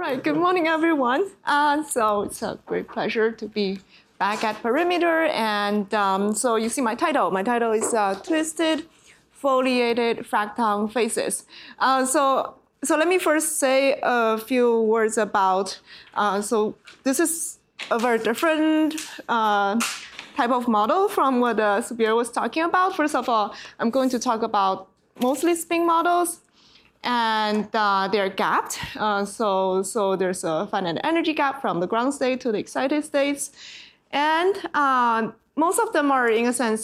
right, good morning, everyone. So it's a great pleasure to be back at Perimeter. And so you see my title. My title is Twisted Foliated Fractal Faces. So let me first say a few words about, so this is a very different type of model from what Subir was talking about. First of all, I'm going to talk about mostly spin models. And they're gapped. So there's a finite energy gap from the ground state to the excited states. And most of them are, in a sense,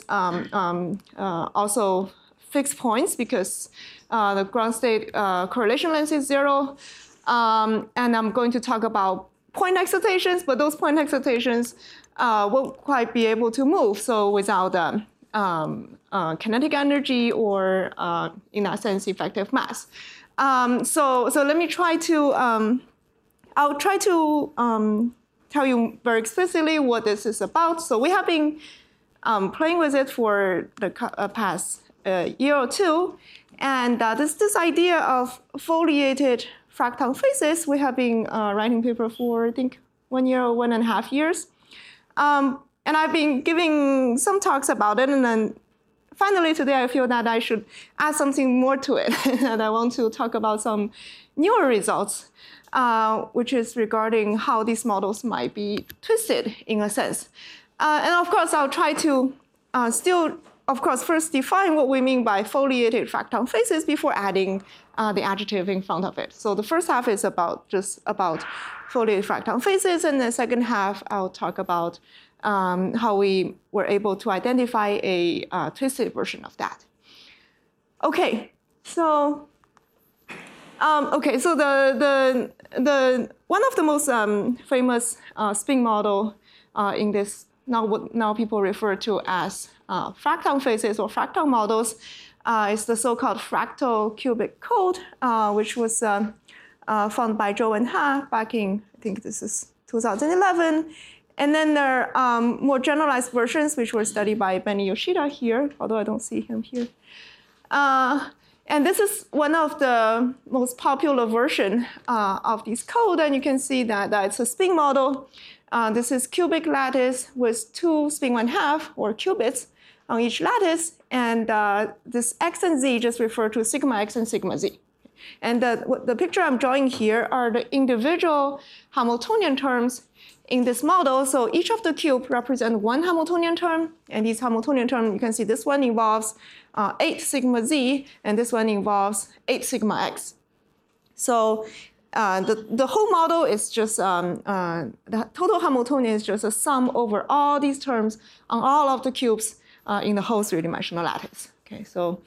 also fixed points because the ground state correlation length is 0. And I'm going to talk about point excitations, but those point excitations won't quite be able to move. So without kinetic energy or, in that sense, effective mass. So let me try to, I'll try to tell you very explicitly what this is about. So we have been playing with it for the past year or two. And this idea of foliated fractal faces, we have been writing paper for, I think, 1 year or 1.5 years. And I've been giving some talks about it, and then finally today I feel that I should add something more to it. And I want to talk about some newer results, which is regarding how these models might be twisted in a sense. And of course, I'll try to still, of course, first define what we mean by foliated fractal faces before adding the adjective in front of it. So the first half is just about foliated fractal faces, and the second half I'll talk about how we were able to identify a twisted version of that. Okay, so the one of the most famous spin model in this what now people refer to as fractal faces or fractal models is the so-called fractal cubic code, which was found by Zhou and Ha back in, I think this is 2011. And then there are more generalized versions, which were studied by Benny Yoshida here, although I don't see him here. And this is one of the most popular version of this code. And you can see that it's a spin model. This is cubic lattice with 2 spin 1/2 or qubits on each lattice. And this x and z just refer to sigma x and sigma z. And the picture I'm drawing here are the individual Hamiltonian terms in this model. So each of the cube represents 1 Hamiltonian term, and these Hamiltonian terms, you can see this one involves 8 sigma z, and this one involves 8 sigma x. So the whole model is just, the total Hamiltonian is just a sum over all these terms on all of the cubes in the whole 3-dimensional lattice. Okay, so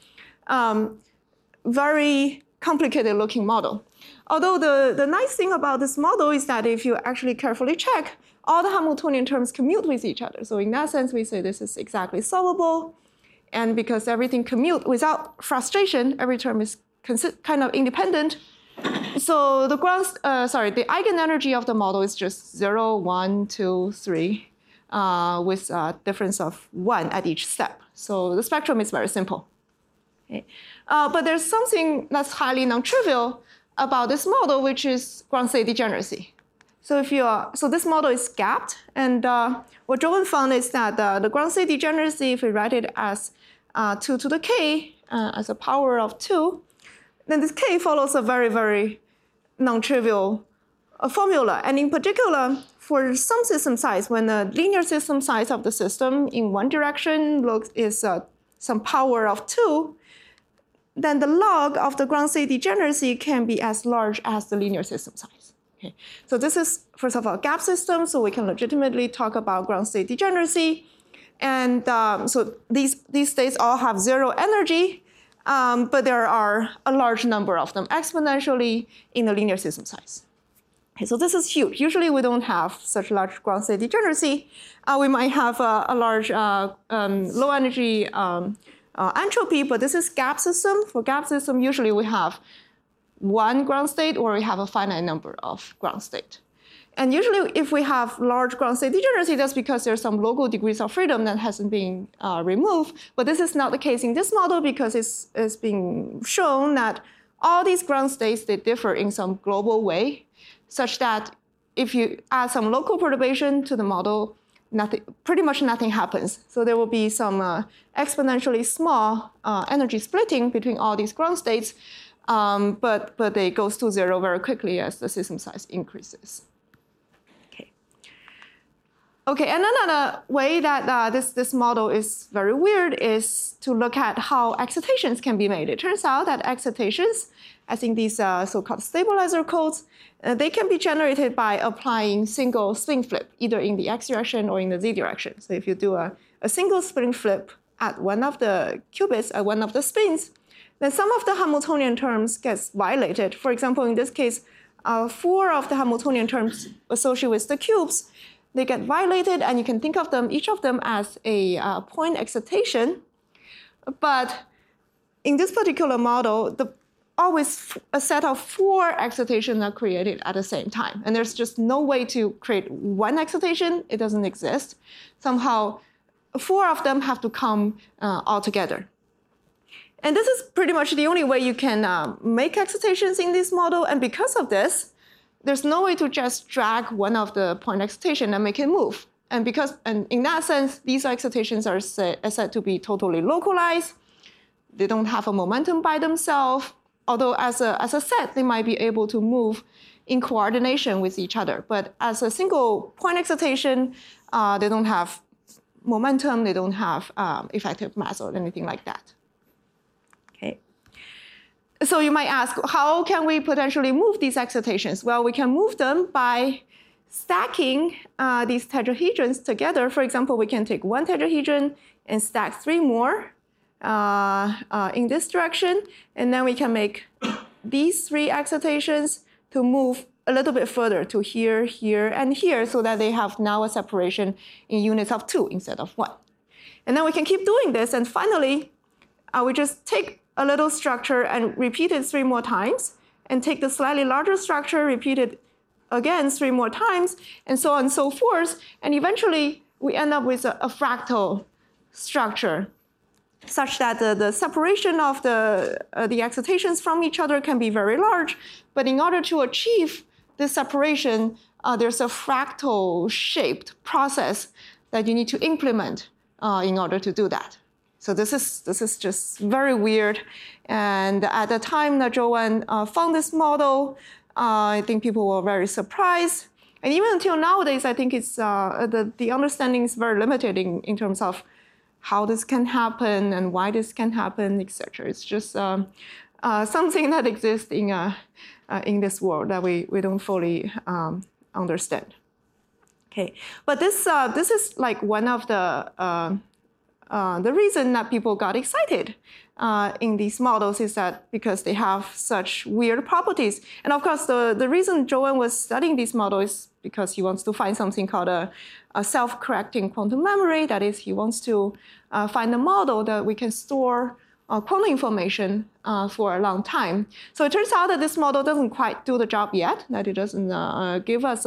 very complicated looking model. Although the nice thing about this model is that if you actually carefully check, all the Hamiltonian terms commute with each other. So in that sense, we say this is exactly solvable. And because everything commute without frustration, every term is kind of independent. So the the eigenenergy of the model is just 0, 1, 2, 3, with a difference of 1 at each step. So the spectrum is very simple. Okay. But there's something that's highly non-trivial about this model, which is ground state degeneracy. So so this model is gapped, and what Zhou found is that the ground state degeneracy, if we write it as 2 to the k as a power of 2, then this k follows a very, very non-trivial formula. And in particular, for some system size, when the linear system size of the system in one direction is some power of 2, then the log of the ground state degeneracy can be as large as the linear system size. Okay. So this is, first of all, a gap system, so we can legitimately talk about ground state degeneracy. And so these states all have 0 energy, but there are a large number of them exponentially in the linear system size. Okay, so this is huge. Usually we don't have such large ground state degeneracy. We might have a large low energy entropy, but this is gap system. For gap system, usually we have 1 ground state or we have a finite number of ground state. And usually if we have large ground state degeneracy, that's because there's some local degrees of freedom that hasn't been removed. But this is not the case in this model because it's being shown that all these ground states, they differ in some global way. such that if you add some local perturbation to the model, pretty much nothing happens. So there will be some exponentially small energy splitting between all these ground states, but they goes to zero very quickly as the system size increases. Okay, and another way that this model is very weird is to look at how excitations can be made. It turns out that excitations, as in these so-called stabilizer codes, they can be generated by applying single spin flip, either in the x direction or in the z direction. So if you do a single spin flip at one of the qubits, at one of the spins, then some of the Hamiltonian terms gets violated. For example, in this case, 4 of the Hamiltonian terms associated with the qubes, they get violated, and you can think of them, each of them, as a point excitation. But in this particular model, always a set of 4 excitations are created at the same time. And there's just no way to create one excitation. It doesn't exist. Somehow, 4 of them have to come all together. And this is pretty much the only way you can make excitations in this model. And because of this, there's no way to just drag one of the point excitation and make it move. And in that sense, these excitations are said to be totally localized. They don't have a momentum by themselves. Although as a set, they might be able to move in coordination with each other. But as a single point excitation, they don't have momentum. They don't have effective mass or anything like that. So you might ask, how can we potentially move these excitations? Well, we can move them by stacking these tetrahedrons together. For example, we can take one tetrahedron and stack 3 more in this direction. And then we can make these 3 excitations to move a little bit further to here, here, and here, so that they have now a separation in units of 2 instead of 1. And then we can keep doing this. And finally, we just take a little structure and repeat it 3 more times, and take the slightly larger structure, repeat it again 3 more times, and so on and so forth. And eventually, we end up with a fractal structure, such that the separation of the excitations from each other can be very large. But in order to achieve this separation, there's a fractal-shaped process that you need to implement in order to do that. So this is just very weird. And at the time that Zhou Wen found this model, I think people were very surprised. And even until nowadays, I think it's the understanding is very limited in terms of how this can happen and why this can happen, etc. It's just something that exists in this world that we don't fully understand. Okay, but this is like one of the reason that people got excited in these models is that because they have such weird properties. And of course, the reason Zhou Wen was studying these models is because he wants to find something called a self-correcting quantum memory. That is, he wants to find a model that we can store quantum information for a long time. So it turns out that this model doesn't quite do the job yet, that it doesn't give us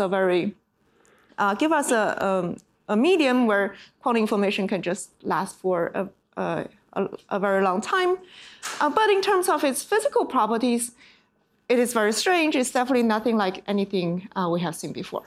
a medium where quantum information can just last for a very long time. But in terms of its physical properties, it is very strange. It's definitely nothing like anything we have seen before.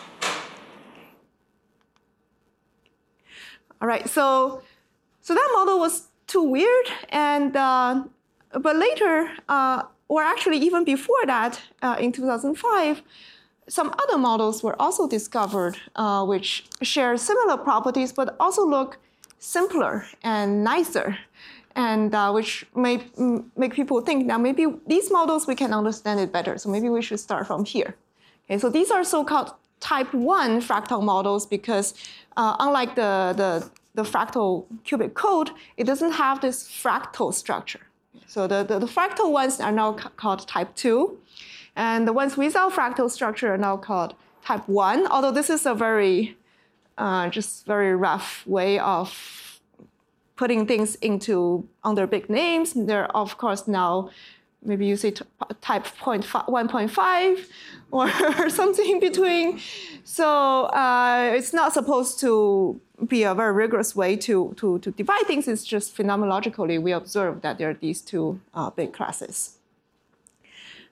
All right, so that model was too weird, and but later, or actually even before that, in 2005, some other models were also discovered which share similar properties but also look simpler and nicer, and which make people think now maybe these models we can understand it better, so maybe we should start from here. Okay, so these are so-called type 1 fractal models because unlike the fractal qubit code, it doesn't have this fractal structure. So the fractal ones are now called type 2. And the ones without fractal structure are now called type 1, although this is a very, just very rough way of putting things under big names. They're, of course, now, maybe you say type 1.5 or something in between. So it's not supposed to be a very rigorous way to divide things. It's just phenomenologically, we observe that there are these 2 big classes.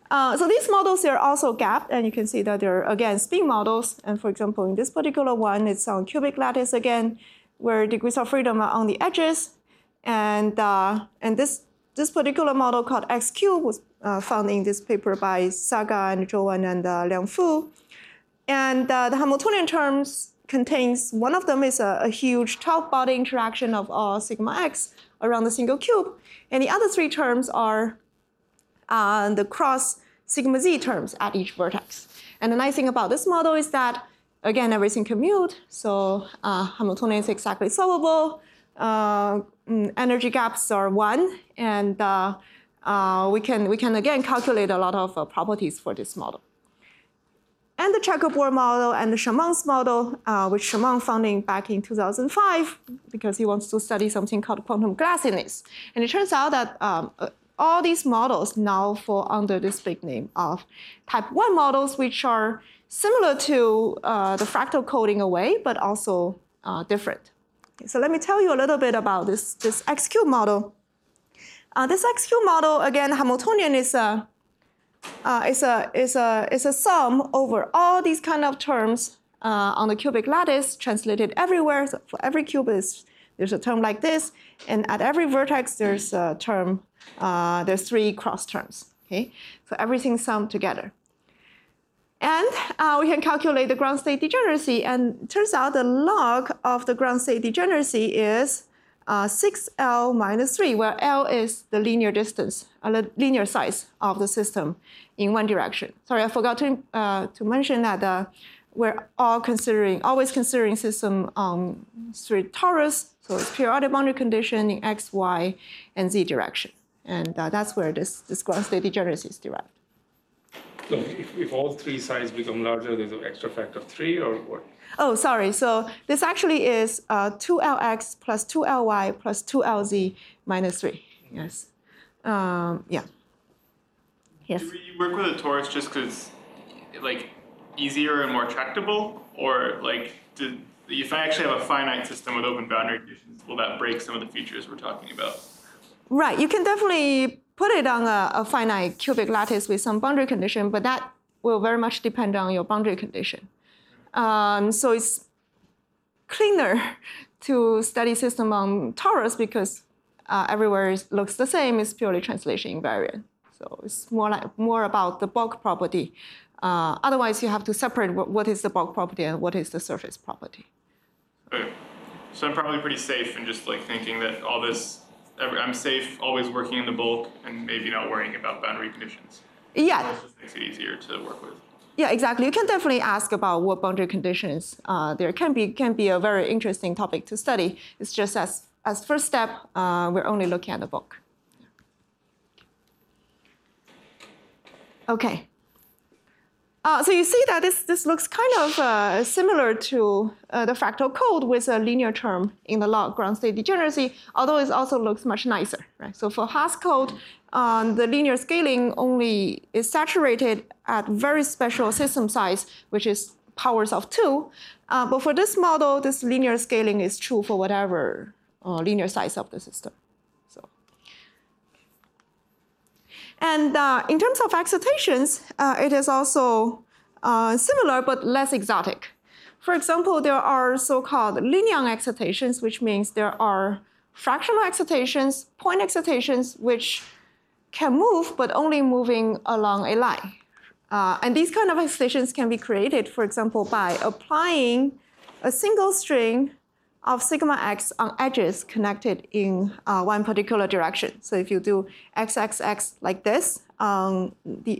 So these models, they're also gapped, and you can see that they're, again, spin models. And for example, in this particular one, it's on cubic lattice again, where degrees of freedom are on the edges. And this particular model called X-cube was found in this paper by Saga and Zhou Wen and Liang Fu. And the Hamiltonian terms contains, one of them is a huge 12-body interaction of all sigma x around the single cube. And the other three terms are the cross sigma z terms at each vertex. And the nice thing about this model is that, again, everything commute. So Hamiltonian is exactly solvable. Energy gaps are 1. And we can again calculate a lot of properties for this model. And the checkerboard model and the Chamang's model, which Chamang found back in 2005 because he wants to study something called quantum glassiness. And it turns out that all these models now fall under this big name of type 1 models, which are similar to the fractal code in a way, but also different. Okay, so let me tell you a little bit about this X-cube model. This X-cube model, again, Hamiltonian is a sum over all these kind of terms on the cubic lattice, translated everywhere. So for every cube, there's a term like this, and at every vertex, there's a term. There's 3 cross terms. Okay, so everything summed together. And we can calculate the ground state degeneracy, and it turns out the log of the ground state degeneracy is 6L minus 3, where L is the linear distance, the linear size of the system in one direction. Sorry, I forgot to mention that we're always considering system on straight torus, so it's periodic boundary condition in x, y, and z direction. And that's where this ground state degeneracy is derived. So if all 3 sides become larger, there's an extra factor of 3, or what? Oh, sorry. So this actually is 2Lx plus 2Ly plus 2Lz minus 3. Yes. Yeah. Yes. Do you work with a torus just because like easier and more tractable, or like if I actually have a finite system with open boundary conditions, will that break some of the features we're talking about? Right. You can definitely put it on a finite cubic lattice with some boundary condition, but that will very much depend on your boundary condition. So it's cleaner to study system on torus because everywhere looks the same. It's purely translation invariant. So it's more about the bulk property. Otherwise, you have to separate what is the bulk property and what is the surface property. Okay. So I'm probably pretty safe in just like thinking that all this, I'm safe always working in the bulk and maybe not worrying about boundary conditions. Yeah. That just makes it easier to work with. Yeah, exactly. You can definitely ask about what boundary conditions there can be a very interesting topic to study. It's just as first step, we're only looking at the bulk. Okay. So you see that this looks kind of similar to the fractal code with a linear term in the log ground state degeneracy, although it also looks much nicer, right? So for Haas code, the linear scaling only is saturated at very special system size, which is powers of 2. But for this model, this linear scaling is true for whatever linear size of the system. And in terms of excitations, it is also similar but less exotic. For example, there are so-called Linian excitations, which means there are fractional excitations, point excitations, which can move, but only moving along a line. And these kind of excitations can be created, for example, by applying a single string of sigma x on edges connected in one particular direction. So if you do xxx like this on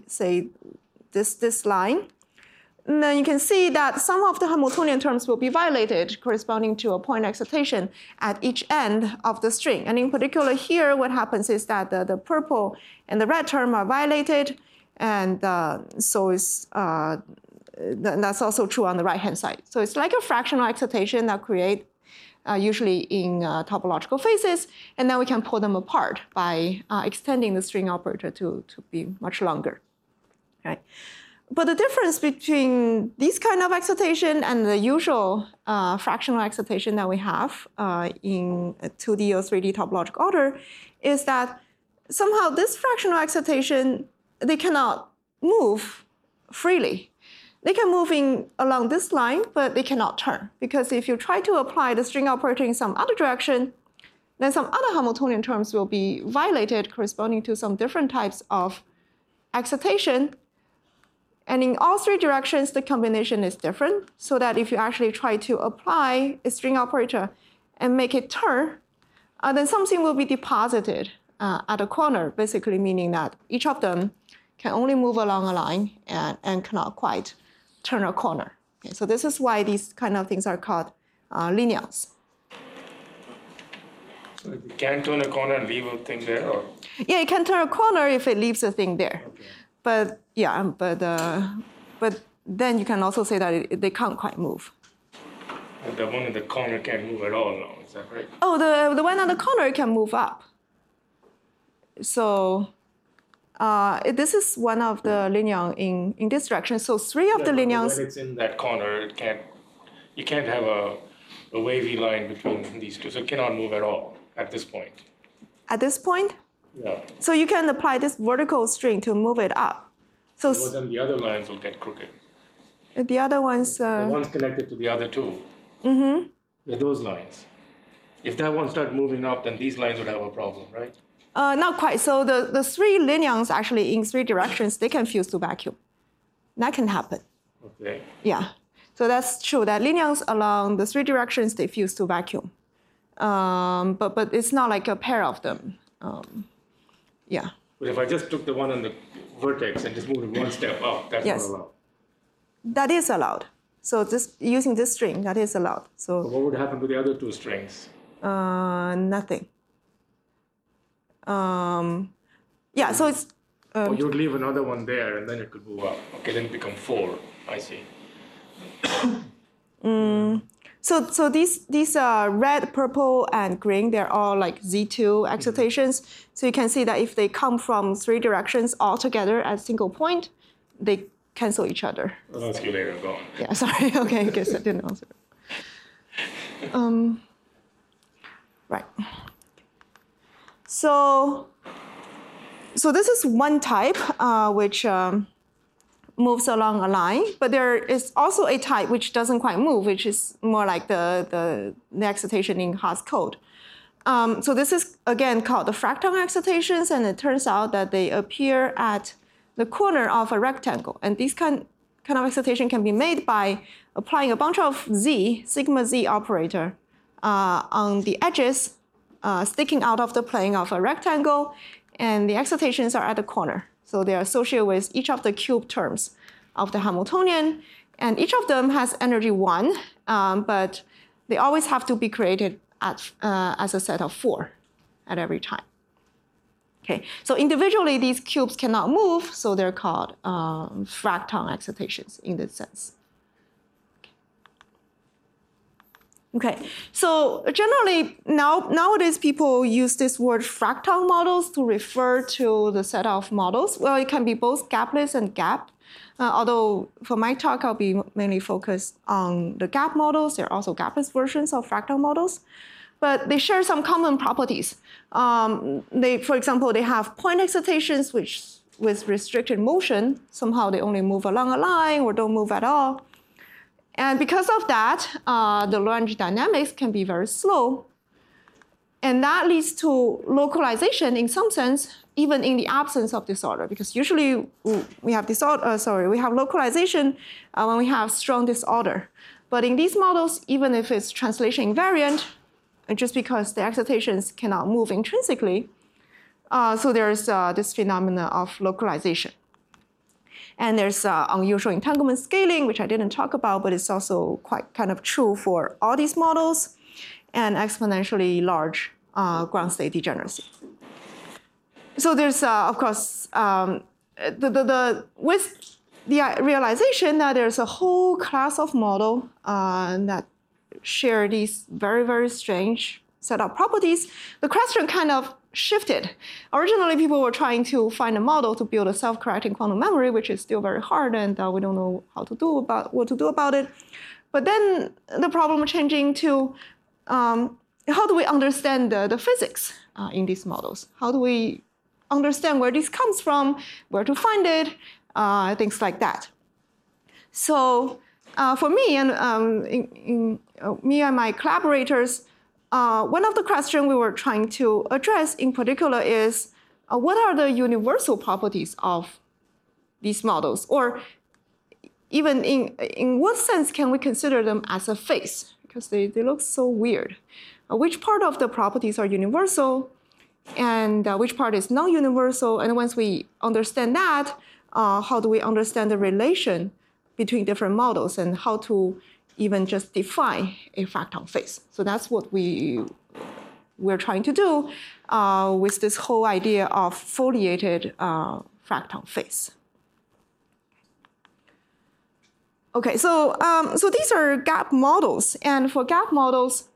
this line, and then you can see that some of the Hamiltonian terms will be violated corresponding to a point excitation at each end of the string. And in particular here, what happens is that the purple and the red term are violated, and so it's that's also true on the right-hand side. So it's like a fractional excitation that create usually in topological phases, and then we can pull them apart by extending the string operator to be much longer, right? But the difference between this kind of excitation and the usual fractional excitation that we have in a 2D or 3D topological order is that somehow this fractional excitation, they cannot move freely. They can move along this line, but they cannot turn. Because if you try to apply the string operator in some other direction, then some other Hamiltonian terms will be violated corresponding to some different types of excitation. And in all three directions, the combination is different, so that if you actually try to apply a string operator and make it turn, then something will be deposited at a corner, basically meaning that each of them can only move along a line and cannot quite turn a corner. Okay, so this is why these kind of things are called lineons. So you can turn a corner and leave a thing there, or? Yeah, it can turn a corner if it leaves a thing there. Okay. But yeah, but then you can also say that they can't quite move. And the one in the corner can't move at all now, is that right? Oh, the one on the corner can move up. So this is one of the lineon in this direction. So three of the lineons. When it's in that corner, you can't have a wavy line between these two, so it cannot move at all at this point. At this point? Yeah. So you can apply this vertical string to move it up. So Well, then the other lines will get crooked. the other ones. The one's connected to the other two. Mm-hmm. Yeah, those lines. If that one started moving up, then these lines would have a problem, right? Not quite. So the three lineons actually in three directions, they can fuse to vacuum. That can happen. Okay. Yeah. So that's true that lineons along the three directions, they fuse to vacuum. But it's not like a pair of them. Yeah. But if I just took the one on the vertex and just moved it one step up, that's Yes. not allowed. That is allowed. So using this string, that is allowed. But So what would happen to the other two strings? nothing. Yeah, so it's Or you would leave another one there and then it could move up. Okay, then it become 4. I see. so these red, purple, and green, they're all like Z2 excitations. So you can see that if they come from three directions all together at a single point, they cancel each other. I'll ask you later. Go on. Yeah, sorry. Okay, I guess I didn't answer. Right. So this is one type which moves along a line, but there is also a type which doesn't quite move, which is more like the excitation in Haas code. So this is again called the fracton excitations, and it turns out that they appear at the corner of a rectangle. And this kind of excitation can be made by applying a bunch of sigma z operator on the edges sticking out of the plane of a rectangle, and the excitations are at the corner. So they are associated with each of the cube terms of the Hamiltonian, and each of them has energy 1, but they always have to be created as a set of 4 at every time. Okay, so individually these cubes cannot move, so they're called fracton excitations in this sense. Okay, so generally nowadays people use this word fractal models to refer to the set of models. Well, it can be both gapless and gapped. Although for my talk, I'll be mainly focused on the gap models. There are also gapless versions of fractal models, but they share some common properties. For example, they have point excitations, which with restricted motion, somehow they only move along a line or don't move at all. And because of that, the Lagrange dynamics can be very slow. And that leads to localization in some sense, even in the absence of disorder, because usually we have localization when we have strong disorder. But in these models, even if it's translation invariant, just because the excitations cannot move intrinsically, so there's this phenomena of localization. And there's unusual entanglement scaling, which I didn't talk about, but it's also quite kind of true for all these models, and exponentially large ground state degeneracy. So there's, of course, with the realization that there's a whole class of model that share these very, very strange set of properties, the question kind of shifted. Originally, people were trying to find a model to build a self-correcting quantum memory, which is still very hard, and we don't know what to do about it. But then the problem changing to how do we understand the physics in these models? How do we understand where this comes from, where to find it, things like that. So for me and me and my collaborators, one of the questions we were trying to address in particular is what are the universal properties of these models, or even in what sense can we consider them as a face, because they look so weird. Which part of the properties are universal, and which part is non-universal? And once we understand that, how do we understand the relation between different models, and how to even just define a fractal face? So that's what we're trying to do with this whole idea of foliated fractal face. Okay, so these are gap models, and for gap models,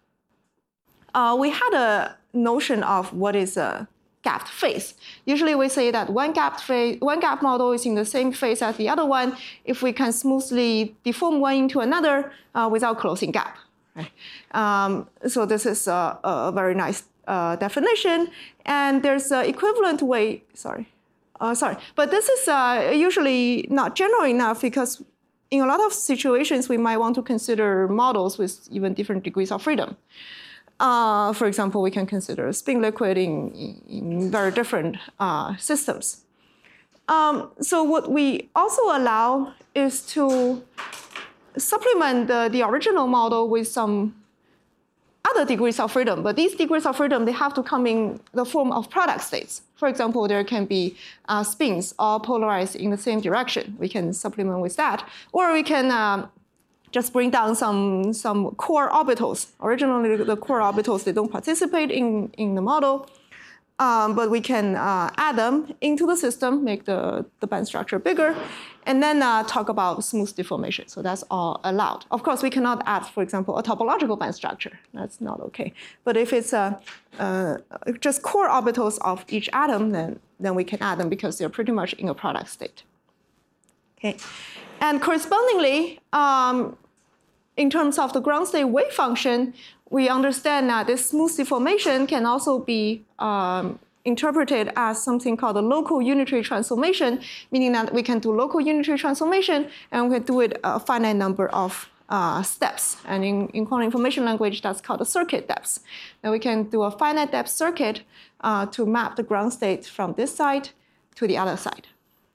we had a notion of what is a gapped face. Usually we say that one gap model is in the same face as the other one if we can smoothly deform one into another without closing gap. Right? So this is a very nice definition, and there's an equivalent way. But this is usually not general enough, because in a lot of situations we might want to consider models with even different degrees of freedom. For example, we can consider spin liquid in very different systems. So what we also allow is to supplement the original model with some other degrees of freedom. But these degrees of freedom, they have to come in the form of product states. For example, there can be spins all polarized in the same direction. We can supplement with that. Or we can just bring down some core orbitals. Originally, the core orbitals, they don't participate in the model. But we can add them into the system, make the band structure bigger, and then talk about smooth deformation. So that's all allowed. Of course, we cannot add, for example, a topological band structure. That's not okay. But if it's just core orbitals of each atom, then we can add them because they're pretty much in a product state. Okay, and correspondingly, in terms of the ground state wave function, we understand that this smooth deformation can also be interpreted as something called a local unitary transformation, meaning that we can do local unitary transformation and we can do it a finite number of steps. And in quantum information language, that's called a circuit depth. And we can do a finite depth circuit to map the ground state from this side to the other side.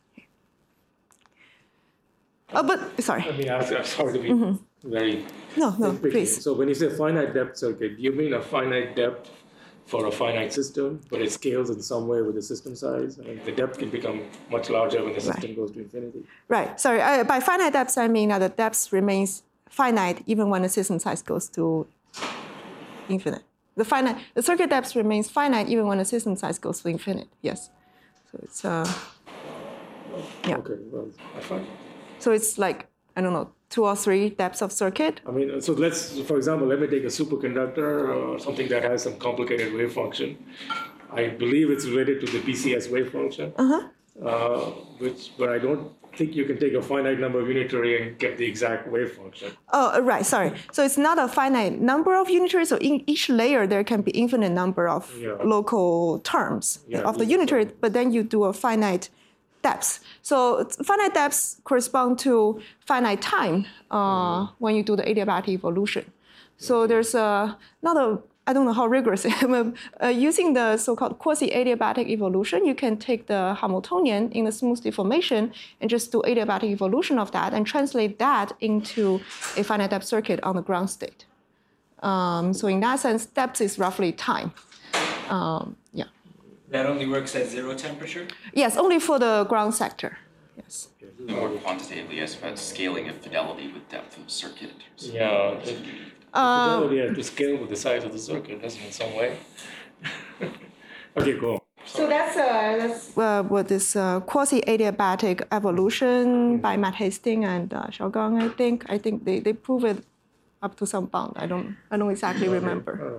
But sorry. Let me ask, I'm sorry to be very No, please. So when you say finite depth circuit, do you mean a finite depth for a finite system, but it scales in some way with the system size? I mean, the depth can become much larger when the system goes to infinity. Right. Sorry. By finite depth, I mean that the depth remains finite even when the system size goes to infinite. The circuit depth remains finite even when the system size goes to infinite. Yes. So it's yeah. Okay. Well, that's fine. So it's like, I don't know, 2 or 3 depths of circuit. I mean, so for example, let me take a superconductor or something that has some complicated wave function. I believe it's related to the BCS wave function, but I don't think you can take a finite number of unitary and get the exact wave function. Oh, right, sorry. So it's not a finite number of unitary, so in each layer there can be infinite number of local terms of the unitary, but then you do a finite depths. So finite depths correspond to finite time when you do the adiabatic evolution. So there's I don't know how rigorous it is. Using the so-called quasi-adiabatic evolution, you can take the Hamiltonian in the smooth deformation and just do adiabatic evolution of that and translate that into a finite depth circuit on the ground state. So in that sense, depth is roughly time. Yeah. That only works at 0 temperature? Yes, only for the ground sector. Yes. More quantitatively, as far as scaling of fidelity with depth of circuit. Yeah. Fidelity has to scale with the size of the circuit, doesn't it, in some way? Okay, cool. So that's what is quasi-adiabatic evolution by Matt Hastings and Xiaogang, I think they prove it up to some bound. I don't exactly remember.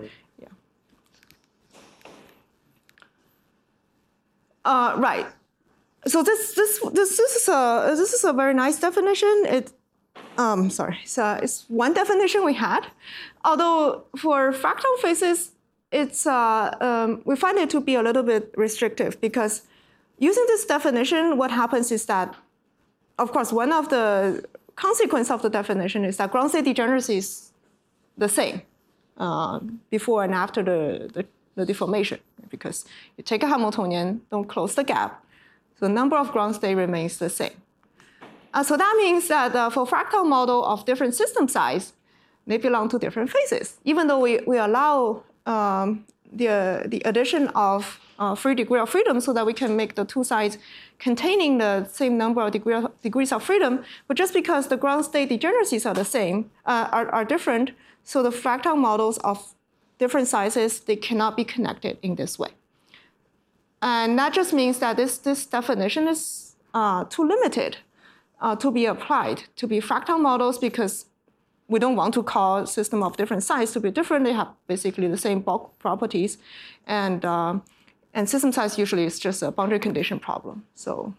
Right. So this is a very nice definition. It's one definition we had. Although for fractal faces, it's we find it to be a little bit restrictive because using this definition, what happens is that, of course, one of the consequences of the definition is that ground state degeneracy is the same before and after the deformation, because you take a Hamiltonian, don't close the gap, so the number of ground state remains the same. So that means that for fractal model of different system size, they belong to different phases, even though we allow the addition of free degree of freedom so that we can make the two sides containing the same number of degrees of freedom, but just because the ground state degeneracies are the same, are different, so the fractal models of different sizes, they cannot be connected in this way. And that just means that this definition is too limited to be applied to be fractal models, because we don't want to call a system of different size to be different. They have basically the same bulk properties. And system size usually is just a boundary condition problem. So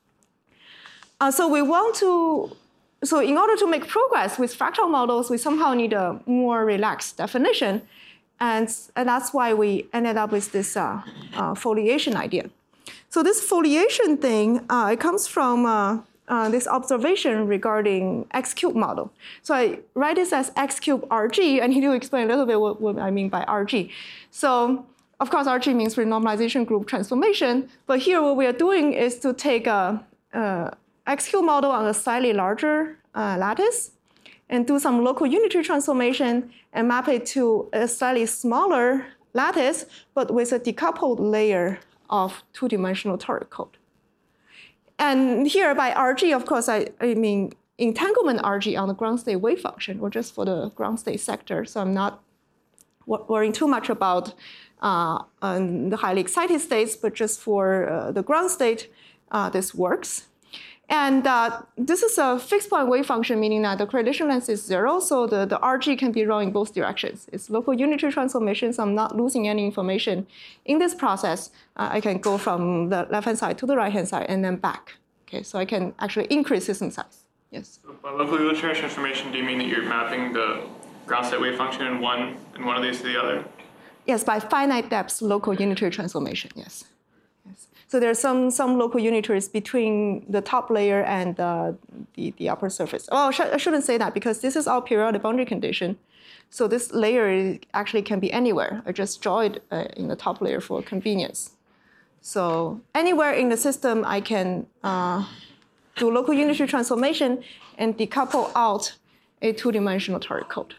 we want to, so in order to make progress with fractal models, we somehow need a more relaxed definition. And that's why we ended up with this foliation idea. So this foliation thing, it comes from this observation regarding X cube model. So I write this as X cube RG, and he will explain a little bit what I mean by RG. So of course, RG means renormalization group transformation, but here what we are doing is to take a X cube model on a slightly larger lattice and do some local unitary transformation and map it to a slightly smaller lattice, but with a decoupled layer of two-dimensional toric code. And here by RG, of course, I mean entanglement RG on the ground state wave function, or just for the ground state sector. So I'm not worrying too much about the highly excited states, but just for the ground state, this works. And this is a fixed point wave function, meaning that the correlation length is 0, so the RG can be run in both directions. It's local unitary transformation, so I'm not losing any information in this process. I can go from the left-hand side to the right-hand side and then back. Okay, so I can actually increase system size. Yes? So by local unitary transformation, do you mean that you're mapping the ground state wave function in one of these to the other? Yes, by finite depth local unitary transformation, yes. So there are some local unitaries between the top layer and the upper surface. Oh, I shouldn't say that, because this is all periodic boundary condition. So this layer actually can be anywhere. I just draw it in the top layer for convenience. So anywhere in the system, I can do local unitary transformation and decouple out a two-dimensional toric code.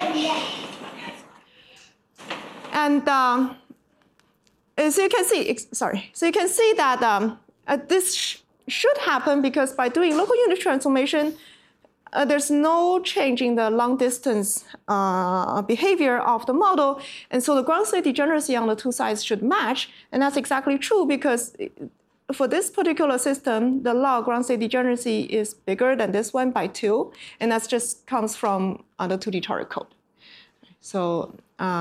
And so you can see that this should happen, because by doing local unit transformation, there's no change in the long distance behavior of the model. And so the ground state degeneracy on the two sides should match. And that's exactly true, because for this particular system, the log ground state degeneracy is bigger than this one by 2. And that just comes from the 2D toric code. So,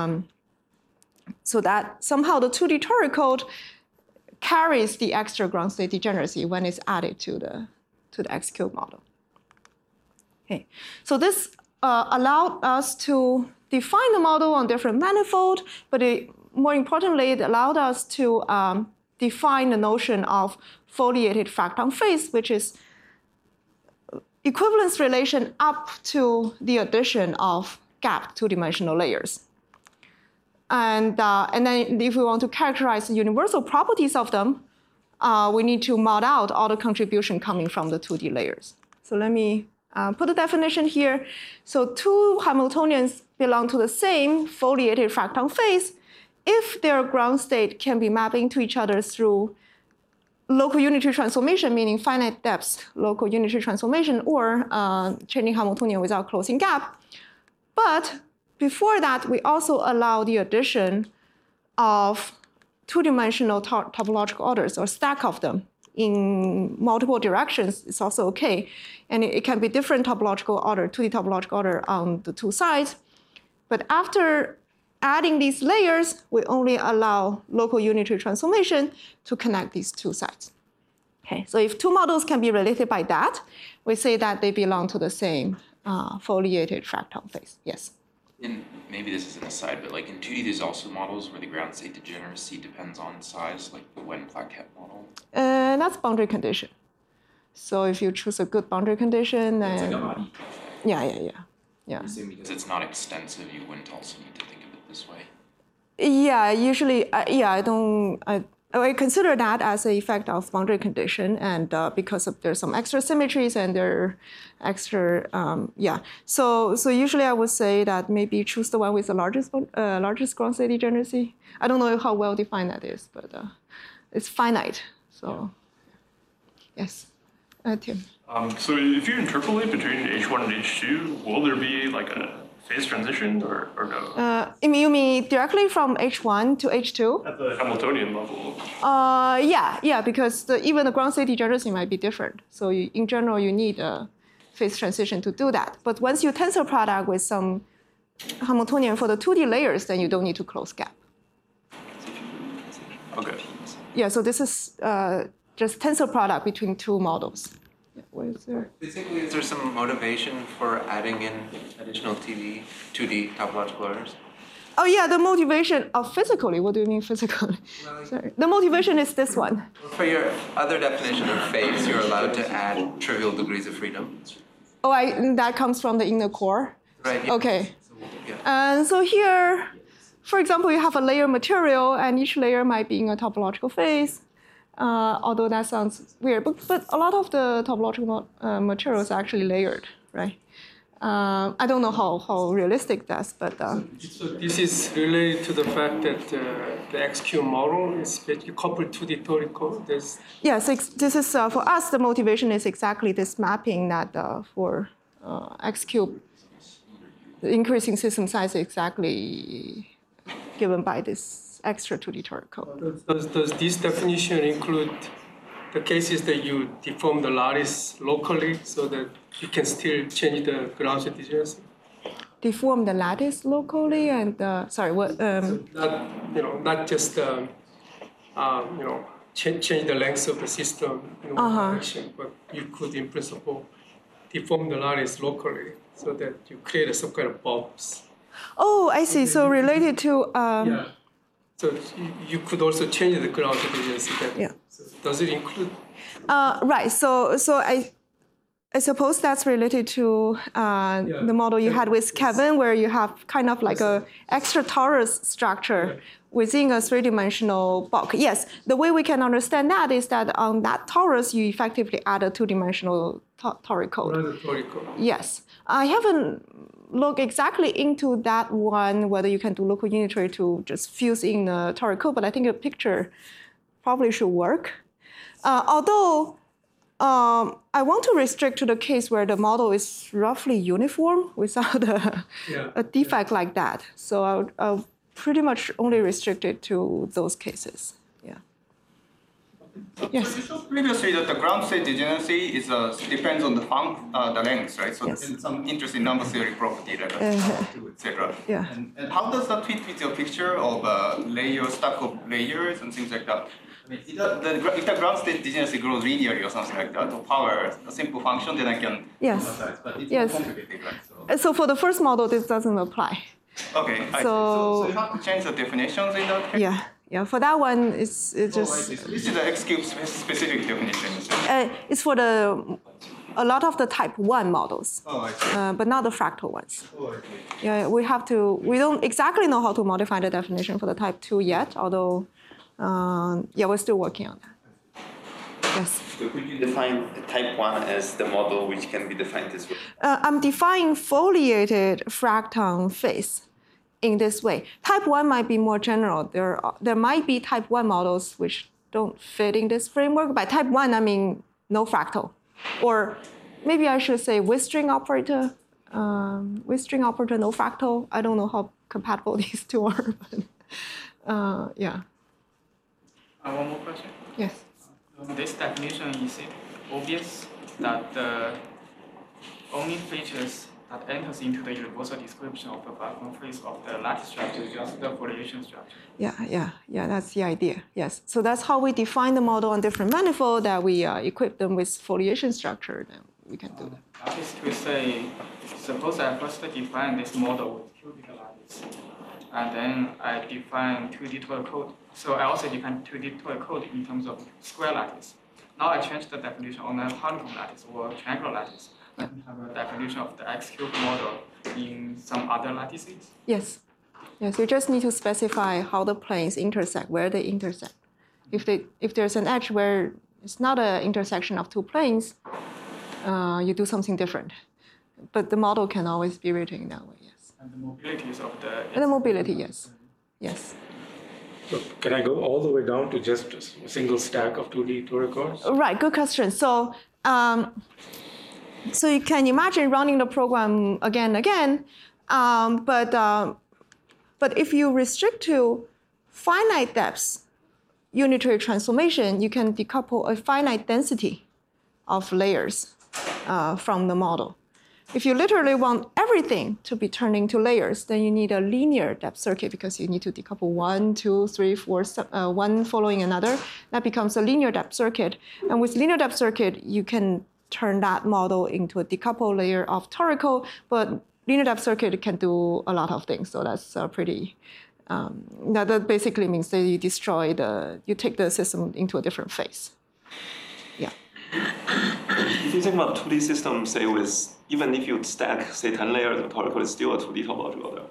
so that somehow the 2D toric code carries the extra ground state degeneracy when it's added to the X cube model. Okay, so this allowed us to define the model on different manifold, but more importantly, it allowed us to define the notion of foliated fractal phase, which is equivalence relation up to the addition of gapped two-dimensional layers. And then if we want to characterize the universal properties of them, we need to mod out all the contribution coming from the 2D layers. So let me put the definition here. So two Hamiltonians belong to the same foliated fractal phase if their ground state can be mapping to each other through local unitary transformation, meaning finite depth local unitary transformation, or changing Hamiltonian without closing gap. But before that, we also allow the addition of two-dimensional topological orders, or stack of them, in multiple directions. It's also okay. And it can be different topological order, 2D topological order on the two sides. But after adding these layers, we only allow local unitary transformation to connect these two sides. Okay, so if two models can be related by that, we say that they belong to the same foliated fractal phase. Yes? And maybe this is an aside, but like in 2D, there's also models where the ground state degeneracy depends on size, like the Wen plaquette model. And that's boundary condition. So if you choose a good boundary condition, then It's like a body. yeah. I'm assuming because it's not extensive, you wouldn't also need to think of it this way. Yeah, usually, I consider that as an effect of boundary condition, and because there's some extra symmetries and there are extra, So usually I would say that maybe choose the one with the largest ground state degeneracy. I don't know how well defined that is, but it's finite. So yes, Tim. So if you interpolate between H1 and H2, will there be like a phase transition or no? You mean directly from H1 to H2? At the Hamiltonian level? Yeah, because even the ground state degeneracy might be different. So in general, you need a phase transition to do that. But once you tensor product with some Hamiltonian for the 2D layers, then you don't need to close gap. Okay. Yeah, so this is just tensor product between two models. Yeah, what is there? Basically, is there some motivation for adding in additional 2D topological errors? Oh yeah, the motivation of physically. What do you mean physically? Sorry. The motivation is this one. For your other definition of phase, you're allowed to add trivial degrees of freedom. Oh, that comes from the inner core. Right. Yeah. Okay. Yeah. And so here, for example, you have a layer material, and each layer might be in a topological phase. Although that sounds weird, but a lot of the topological materials are actually layered, right? I don't know how realistic that's, but. So this is related to the fact that the XQ model is basically coupled to the torical. Yes, this is for us. The motivation is exactly this mapping that for X cube, the increasing system size is exactly given by this extra 2D torical. Does this definition include the cases that you deform the lattice locally so that you can still change the ground state degeneracy? Deform the lattice locally and sorry, what? Not just change the length of the system in one direction, but you could, in principle, deform the lattice locally so that you create some kind of bumps. Oh, I see. So related to. Yeah. So you could also change the ground state degeneracy. Yeah. So does it include? Right. So I suppose that's related to the model you had with Kevin, where you have kind of like a extra torus structure within a three-dimensional bulk. Yes, the way we can understand that is that on that torus, you effectively add a two-dimensional toric code. Yes. I haven't looked exactly into that one, whether you can do local unitary to just fuse in the toric code, but I think a picture probably should work. Although I want to restrict to the case where the model is roughly uniform without a defect like that. So I'll pretty much only restrict it to those cases. Yeah. Yes. So you showed previously that the ground state degeneracy is depends on the length, right? So Yes. there's some interesting number theory property like etc. Yeah. And how does that fit with your picture of stack of layers and things like that? I mean, if the ground state degeneracy grows linearly or something like that, or power a simple function, then I can emphasize. But it's more complicated, right? So for the first model, this doesn't apply. Okay. I see. So you have to change the definitions in that case? Yeah. For that one, it's just. This is the X cube specific definition. It's for a lot of the type 1 models, Oh, I see. but not the fractal ones. Oh, I see. Yeah, we don't exactly know how to modify the definition for the type 2 yet, although, we're still working on that. Yes. So could you define type 1 as the model which can be defined as well? I'm defining foliated fracton phase in this way. Type 1 might be more general. There might be type 1 models which don't fit in this framework. By type 1, I mean no fractal. Or maybe I should say with string operator. With string operator, no fractal. I don't know how compatible these two are. But, yeah. One more question. Yes. This definition, is it obvious that the only features that enters into the universal description of the Falcon phase of the lattice structure is just the foliation structure? Yeah, that's the idea, yes. So that's how we define the model on different manifold, that we equip them with foliation structure, then we can do that. That is to say, suppose I first define this model with cubic lattice, and then I define 2D total code. So I also define 2D total code in terms of square lattice. Now I change the definition on a polygon lattice or triangular lattice. I can have a definition of the X-cube model in some other lattices. Yes. Yes, you just need to specify how the planes intersect, where they intersect. If there's an edge where it's not an intersection of two planes, you do something different. But the model can always be written in that way, yes. And the mobilities of the... And the mobility, yes. Yes. So can I go all the way down to just a single stack of 2D Tori cores? Right, good question. So, so you can imagine running the program again and again, but if you restrict to finite depths unitary transformation, you can decouple a finite density of layers from the model. If you literally want everything to be turned into layers, then you need a linear depth circuit because you need to decouple 1, 2, 3, 4, one following another. That becomes a linear depth circuit. And with linear depth circuit, you can turn that model into a decoupled layer of torical, but linear depth circuit can do a lot of things. So that's pretty, that basically means that you destroy you take the system into a different phase. Yeah. If you think about 2D systems, say even if you stack, say 10 layers of torical, it's still a 2D topological order.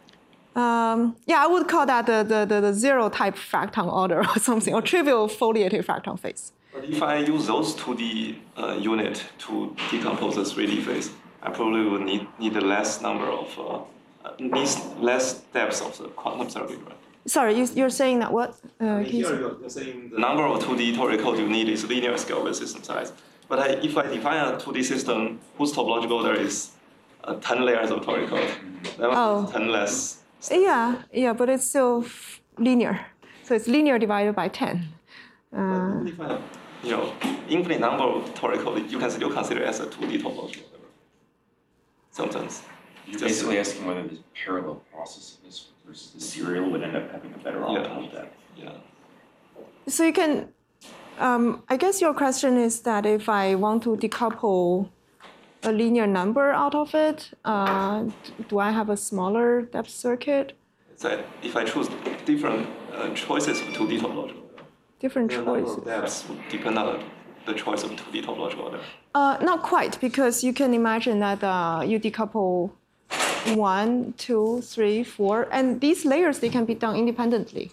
Yeah, I would call that the zero type Fracton order or something, or trivial foliated Fracton phase. But if I use those 2D unit to decompose the 3D phase, I probably would need a less number of, less depths of the quantum circuit, right? Sorry, you're saying that what? Here you're saying the number of 2D toric code you need is linear scale with system size. But if I define a 2D system whose topological order is 10 layers of toric code, that must be 10 less. Yeah, but it's still linear. So it's linear divided by 10. If I have, infinite number of toric code, you can still consider it as a 2D topological order. Sometimes. You're basically asking whether the parallel processes versus the serial would end up having a better outcome of that. Yeah. So you can, I guess your question is that if I want to decouple a linear number out of it, do I have a smaller depth circuit? So if I choose different choices of 2D topological order, different choices. Depths would depend on the choice of 2D topological order. Not quite, because you can imagine that you decouple 1, 2, 3, 4, and these layers, they can be done independently.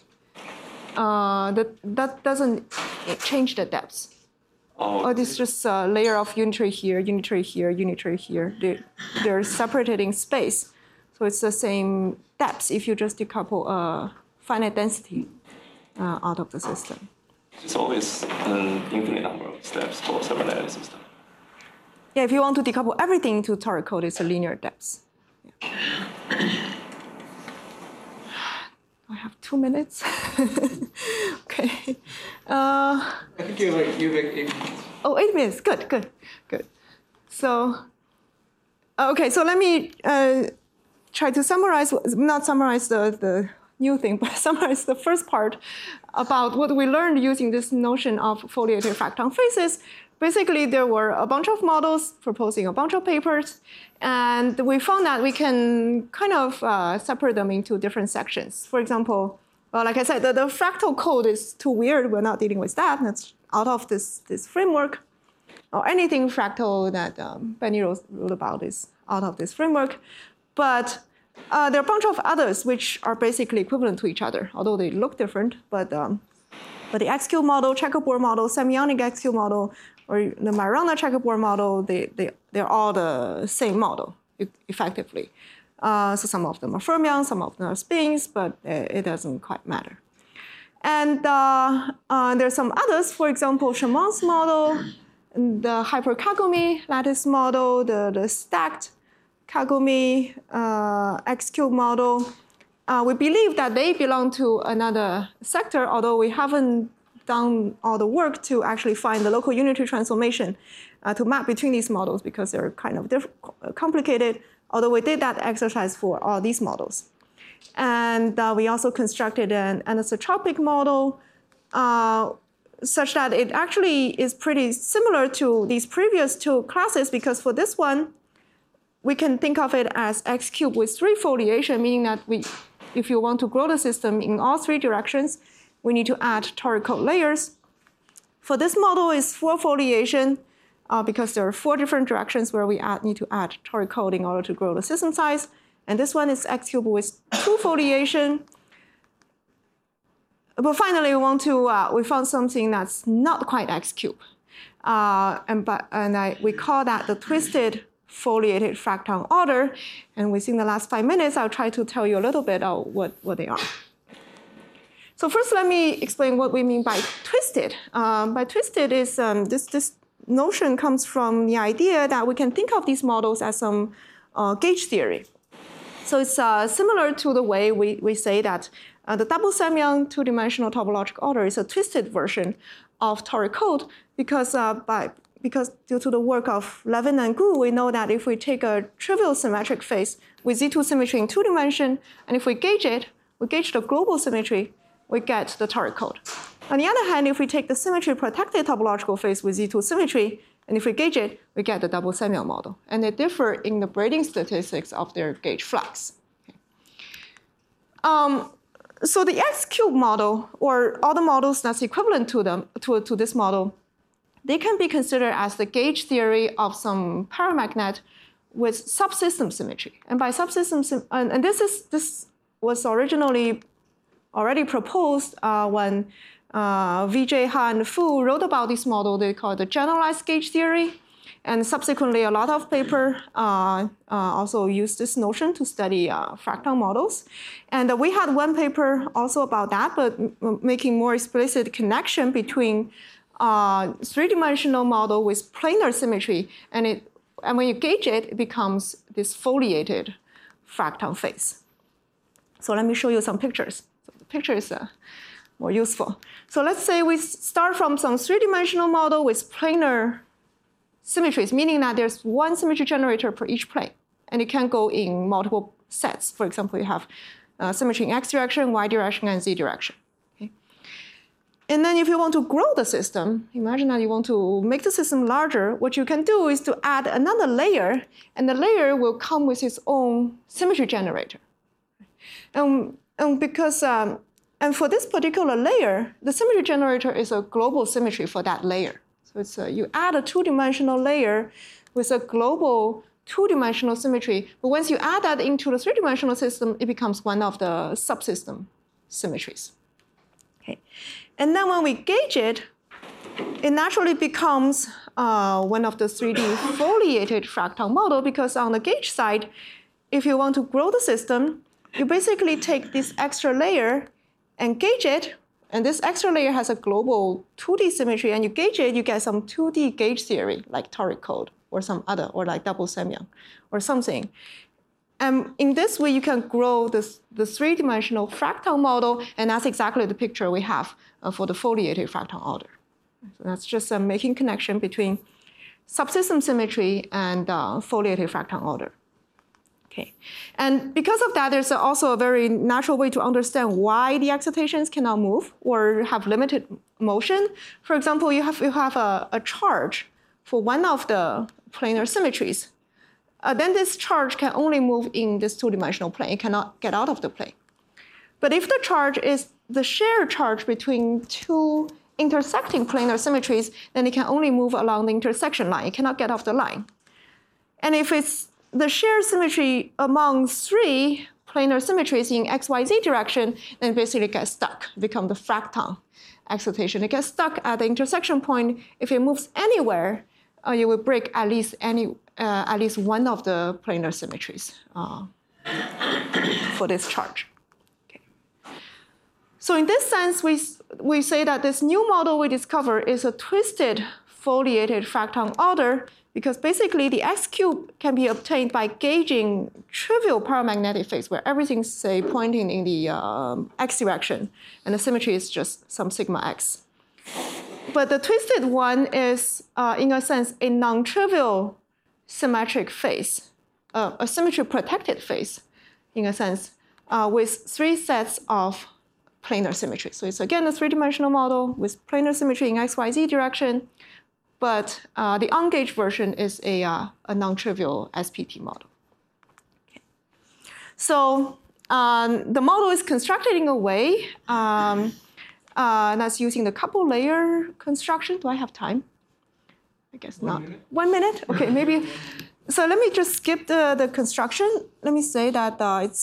That doesn't change the depths. Oh, or it's just a layer of unitary here, unitary here, unitary here. They're separated in space. So it's the same depths if you just decouple a finite density out of the system. It's always an infinite number of steps for a separate system. Yeah, if you want to decouple everything into toric code, it's a linear depth. Yeah. I have 2 minutes. Okay. I think you have 8 minutes. Oh, 8 minutes. Good. So, okay. So let me try to summarize. Not summarize the new thing, but summarize the first part about what we learned using this notion of foliated Fracton phases. Basically, there were a bunch of models proposing a bunch of papers, and we found that we can kind of separate them into different sections. For example, well, like I said, the fractal code is too weird. We're not dealing with that. That's out of this framework. Or anything fractal that Benny wrote about is out of this framework. But there are a bunch of others which are basically equivalent to each other, although they look different. But the X-cube model, checkerboard model, semionic X-cube model, or the Majorana checkerboard model, they're all the same model, effectively. So some of them are fermions, some of them are spins, but it doesn't quite matter. And there's some others, for example, Chamon's model, the hyper-Kagome lattice model, the stacked Kagome X-cube model. We believe that they belong to another sector, although we haven't done all the work to actually find the local unitary transformation to map between these models because they're kind of complicated, although we did that exercise for all these models. And we also constructed an anisotropic model such that it actually is pretty similar to these previous two classes, because for this one, we can think of it as x cubed with 3 foliation, meaning that if you want to grow the system in all 3 directions, we need to add toric coat layers. For this model, it's 4 foliation because there are 4 different directions where we need to add toric coat in order to grow the system size. And this one is x cubed with 2 foliation. But finally, we found something that's not quite x cubed. We call that the twisted foliated fractal order. And within the last 5 minutes, I'll try to tell you a little bit of what they are. So first, let me explain what we mean by twisted. By twisted is this notion comes from the idea that we can think of these models as some gauge theory. So it's similar to the way we say that the double Samyang two-dimensional topological order is a twisted version of toric coat because due to the work of Levin and Gu, we know that if we take a trivial symmetric phase with Z2 symmetry in 2 dimensions, and if we gauge it, we gauge the global symmetry, we get the toric coat. On the other hand, if we take the symmetry-protected topological phase with Z2 symmetry, and if we gauge it, we get the double Samyang model. And they differ in the braiding statistics of their gauge flux. Okay. So the x cubed model, or all the models that's equivalent to this model, they can be considered as the gauge theory of some paramagnet with subsystem symmetry. And by subsystem, and this was originally already proposed when Vijay, Ha, and Fu wrote about this model. They call it the generalized gauge theory. And subsequently, a lot of papers also used this notion to study fractal models. And we had one paper also about that, but making more explicit connection between 3-dimensional model with planar symmetry. And when you gauge it, it becomes this foliated fractal phase. So let me show you some pictures. So the picture is more useful. So let's say we start from some 3-dimensional model with planar symmetries, meaning that there's one symmetry generator per each plane, and it can go in multiple sets. For example, you have symmetry in x direction, y direction, and z direction. Okay? And then if you want to grow the system, imagine that you want to make the system larger, what you can do is to add another layer, and the layer will come with its own symmetry generator. And for this particular layer, the symmetry generator is a global symmetry for that layer. So it's you add a 2-dimensional layer with a global 2-dimensional symmetry. But once you add that into the 3-dimensional system, it becomes one of the subsystem symmetries. Okay. And then when we gauge it, it naturally becomes one of the 3D foliated fractal model, because on the gauge side, if you want to grow the system, you basically take this extra layer and gauge it. And this extra layer has a global 2D symmetry, and you gauge it, you get some 2D gauge theory, like toric coat or some other, or like double Samyang or something. And in this way, you can grow the 3-dimensional fractal model, and that's exactly the picture we have for the foliated fractal order. So that's just making connection between subsystem symmetry and foliated fractal order. Okay. And because of that, there's also a very natural way to understand why the excitations cannot move or have limited motion. For example, you have a charge for one of the planar symmetries. Then this charge can only move in this 2-dimensional plane. It cannot get out of the plane. But if the charge is the shared charge between 2 intersecting planar symmetries, then it can only move along the intersection line. It cannot get off the line. And if it's the shared symmetry among 3 planar symmetries in x, y, z direction, then basically it gets stuck, become the fractal excitation. It gets stuck at the intersection point. If it moves anywhere, you will break at least one of the planar symmetries for this charge. Okay. So in this sense, we say that this new model we discover is a twisted foliated fractal order, because basically the x cube can be obtained by gauging trivial paramagnetic phase, where everything's, say, pointing in the x direction, and the symmetry is just some sigma x. But the twisted one is, in a sense, a non-trivial symmetric phase, a symmetry-protected phase, in a sense, with 3 sets of planar symmetry. So it's, again, a 3-dimensional model with planar symmetry in x, y, z direction. But the ungauged version is a non-trivial SPT model. So the model is constructed in a way that's using the couple layer construction. Do I have time? I guess not. 1 minute? Okay, maybe. So let me just skip the construction. Let me say that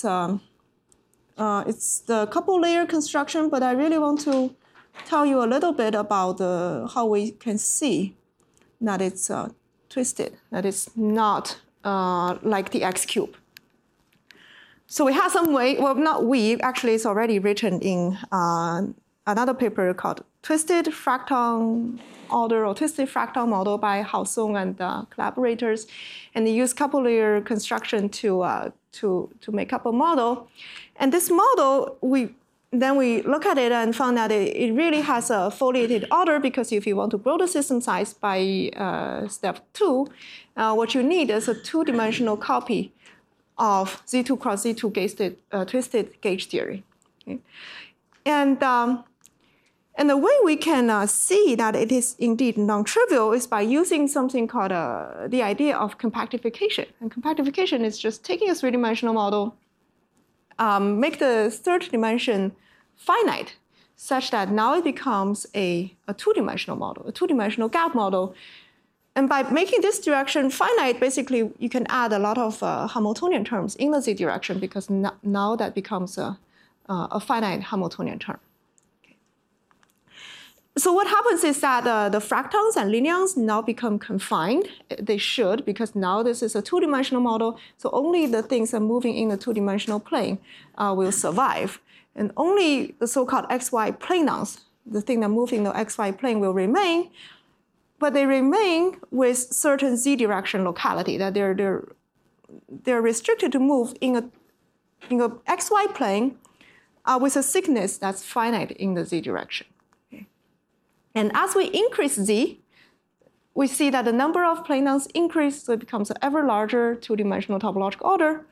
it's the couple layer construction, but I really want to tell you a little bit about how we can see that it's twisted, that it's not like the X cube. So we have some way, well, not we, actually it's already written in another paper called Twisted Fractal Order or Twisted Fractal Model by Hao Song and collaborators. And they use couple layer construction to make up a model. And this model, then we look at it and found that it really has a foliated order, because if you want to grow the system size by step 2, what you need is a 2-dimensional copy of Z2 cross Z2 twisted gauge theory. Okay? And the way we can see that it is indeed non-trivial is by using something called the idea of compactification. And compactification is just taking a 3-dimensional model, make the third dimension finite, such that now it becomes a 2-dimensional model, a 2-dimensional gap model. And by making this direction finite, basically you can add a lot of Hamiltonian terms in the z direction, because now that becomes a finite Hamiltonian term. Okay. So what happens is that the fractons and lineons now become confined. They should, because now this is a 2-dimensional model, so only the things that are moving in the 2-dimensional plane will survive. And only the so-called XY planons, the thing that move in the XY plane, will remain. But they remain with certain z direction locality, that they're restricted to move in a XY plane with a thickness that's finite in the z direction. Okay. And as we increase z, we see that the number of planons increase, so it becomes an ever larger 2-dimensional topological order.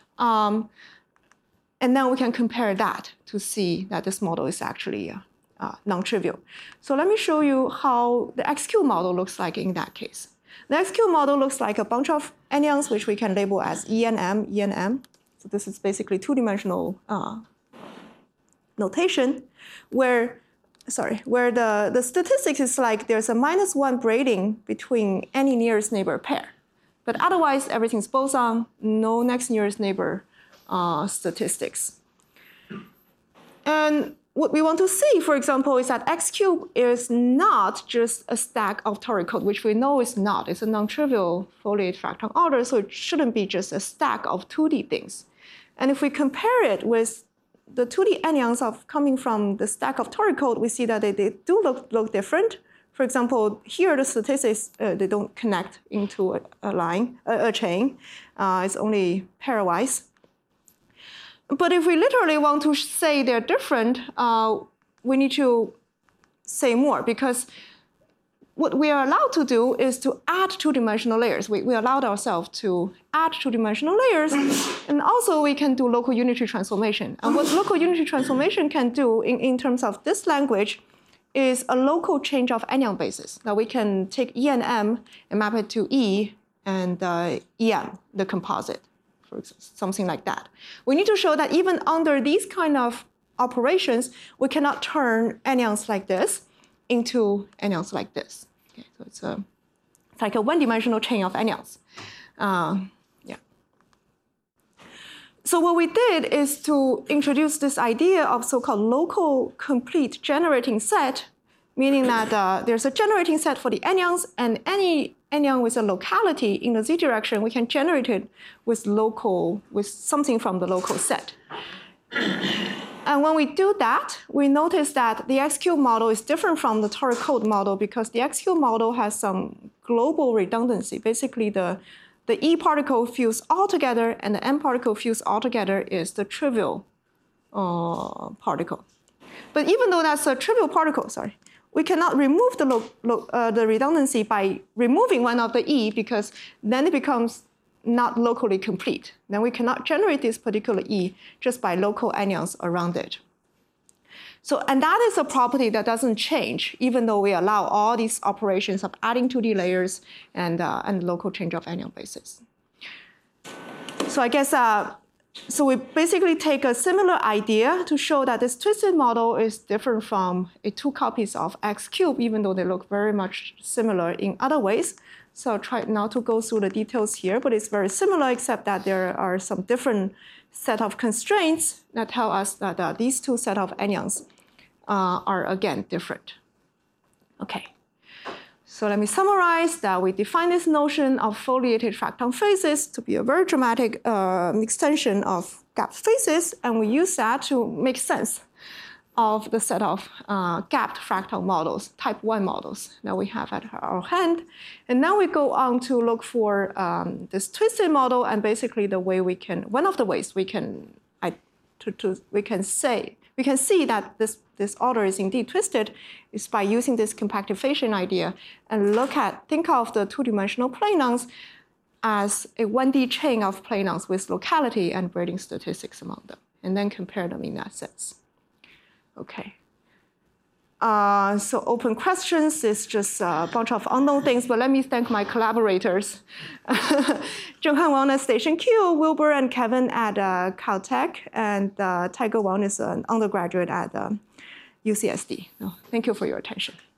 And then we can compare that to see that this model is actually non-trivial. So let me show you how the XQ model looks like in that case. The XQ model looks like a bunch of anyons, which we can label as E and M, E and M. So this is basically 2-dimensional notation, where the statistics is like there's a -1 braiding between any nearest neighbor pair. But otherwise, everything's boson, no next nearest neighbor statistics. And what we want to see, for example, is that X cube is not just a stack of toric code, which we know is not. It's a non-trivial foliate fractal order, so it shouldn't be just a stack of 2D things. And if we compare it with the 2D anyons coming from the stack of toric code, we see that they do look different. For example, here the statistics, they don't connect into a chain. It's only pairwise. But if we literally want to say they're different, we need to say more, because what we are allowed to do is to add 2-dimensional layers. We allowed ourselves to add 2-dimensional layers, and also we can do local unitary transformation. And what local unitary transformation can do in terms of this language is a local change of anyon basis. Now we can take E and M and map it to E and EM, the composite. Something like that. We need to show that even under these kind of operations, we cannot turn anyons like this into anyons like this. Okay, so it's like a 1-dimensional chain of anyons. Yeah. So what we did is to introduce this idea of so-called local complete generating set, meaning that there's a generating set for the anyons, and any anyon with a locality in the z direction, we can generate it with something from the local set. And when we do that, we notice that the XQ model is different from the toric code model, because the XQ model has some global redundancy. Basically, the E particle fused all together and the M particle fused all together is the trivial particle. But even though that's a trivial particle, we cannot remove the redundancy by removing one of the E, because then it becomes not locally complete. Then we cannot generate this particular E just by local anyons around it. So, and that is a property that doesn't change, even though we allow all these operations of adding 2D layers and local change of anyon basis. So I guess So we basically take a similar idea to show that this twisted model is different from a 2 copies of x cubed, even though they look very much similar in other ways. So I'll try not to go through the details here, but it's very similar, except that there are some different set of constraints that tell us that these 2 set of anyons are again different. Okay. So let me summarize that we define this notion of foliated fractal phases to be a very dramatic extension of gapped phases, and we use that to make sense of the set of gapped fractal models, type 1 models that we have at our hand. And now we go on to look for this twisted model, and basically the way we can, one of the ways we can see that this order is indeed twisted is by using this compactification idea and think of the 2-dimensional planons as a 1D chain of planons with locality and braiding statistics among them, and then compare them in that sense. Okay. So open questions is just a bunch of unknown things, but let me thank my collaborators. Zhenghan Wang at Station Q, Wilbur and Kevin at Caltech, and Tiger Wang is an undergraduate at UCSD. Thank you for your attention.